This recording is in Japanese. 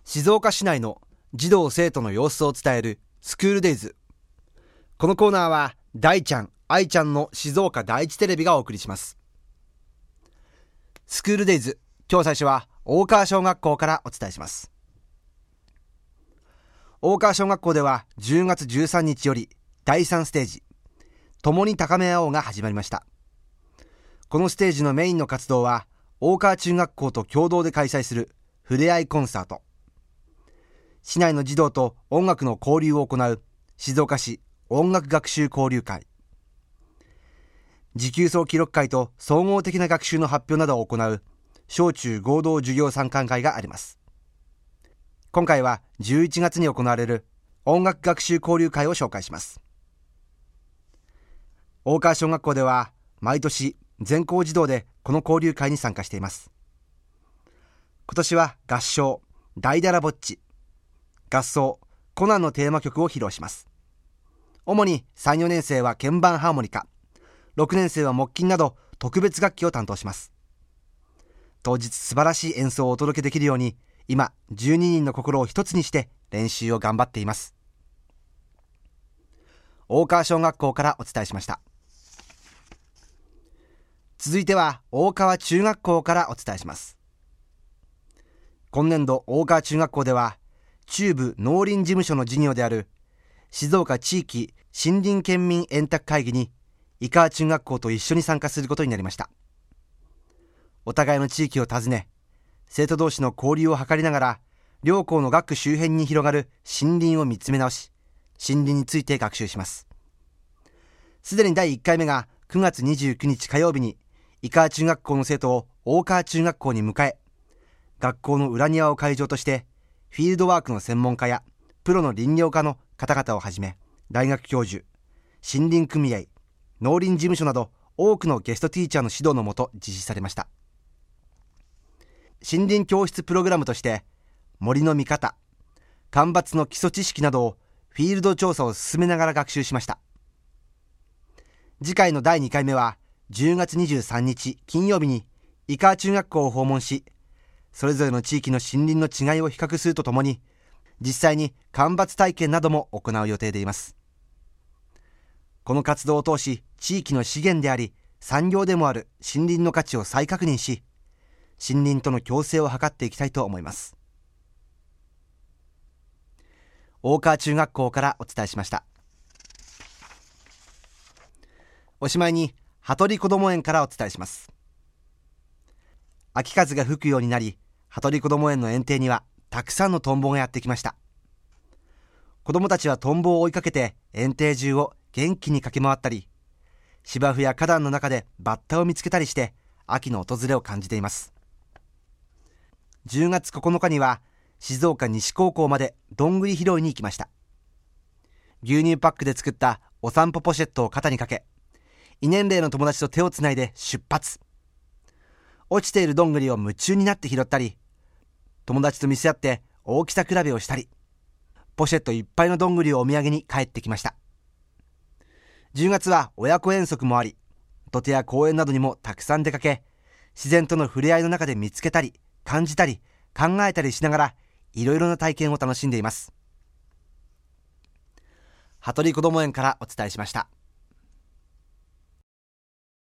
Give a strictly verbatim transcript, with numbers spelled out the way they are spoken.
静岡市内の児童生徒の様子を伝えるスクールデイズ。このコーナーは大ちゃん、愛ちゃんの静岡第一テレビがお送りします。スクールデイズ、今日最初は大川小学校からお伝えします。大川小学校ではじゅうがつじゅうさんにちよりだいさんステージ、共に高め合おうが始まりました。このステージのメインの活動は大川中学校と共同で開催するふれあいコンサート、市内の児童と音楽の交流を行う静岡市音楽学習交流会、持久走記録会と総合的な学習の発表などを行う小中合同授業参観会があります。今回はじゅういちがつに行われる音楽学習交流会を紹介します。大川小学校では毎年全校児童でこの交流会に参加しています。今年は合唱大だらぼっち、合奏コナンのテーマ曲を披露します。主にさん、よねんせいは鍵盤ハーモニカ、ろくねんせいは木琴など特別楽器を担当します。当日素晴らしい演奏をお届けできるように、今じゅうににんの心を一つにして練習を頑張っています。大川小学校からお伝えしました。続いては大川中学校からお伝えします。今年度大川中学校では中部農林事務所の事業である静岡地域森林県民円卓会議に井川中学校と一緒に参加することになりました。お互いの地域を訪ね、生徒同士の交流を図りながら両校の学区周辺に広がる森林を見つめ直し、森林について学習します。すでにだいいっかいめがくがつにじゅうくにち火曜日に井川中学校の生徒を大川中学校に迎え、学校の裏庭を会場としてフィールドワークの専門家やプロの林業家の方々をはじめ、大学教授、森林組合、農林事務所など多くのゲストティーチャーの指導のもと実施されました。森林教室プログラムとして森の見方、間伐の基礎知識などをフィールド調査を進めながら学習しました。次回のだいにかいめはじゅうがつにじゅうさんにち金曜日に井川中学校を訪問し、それぞれの地域の森林の違いを比較するとともに、実際に間伐体験なども行う予定でいます。この活動を通し、地域の資源であり産業でもある森林の価値を再確認し、森林との共生を図っていきたいと思います。大川中学校からお伝えしました。おしまいに羽鳥こども園からお伝えします。秋風が吹くようになり、羽鳥こども園の園庭にはたくさんのトンボがやってきました。子どもたちはトンボを追いかけて園庭中を元気に駆け回ったり、芝生や花壇の中でバッタを見つけたりして秋の訪れを感じています。じゅうがつここのかには静岡西高校までどんぐり拾いに行きました。牛乳パックで作ったお散歩ポシェットを肩にかけ、にねんれいの友達と手をつないで出発。落ちているどんぐりを夢中になって拾ったり、友達と見せ合って大きさ比べをしたり、ポシェットいっぱいのどんぐりをお土産に帰ってきました。じゅうがつは親子遠足もあり、土手や公園などにもたくさん出かけ、自然との触れ合いの中で見つけたり感じたり考えたりしながら、いろいろな体験を楽しんでいます。羽鳥こども園からお伝えしました。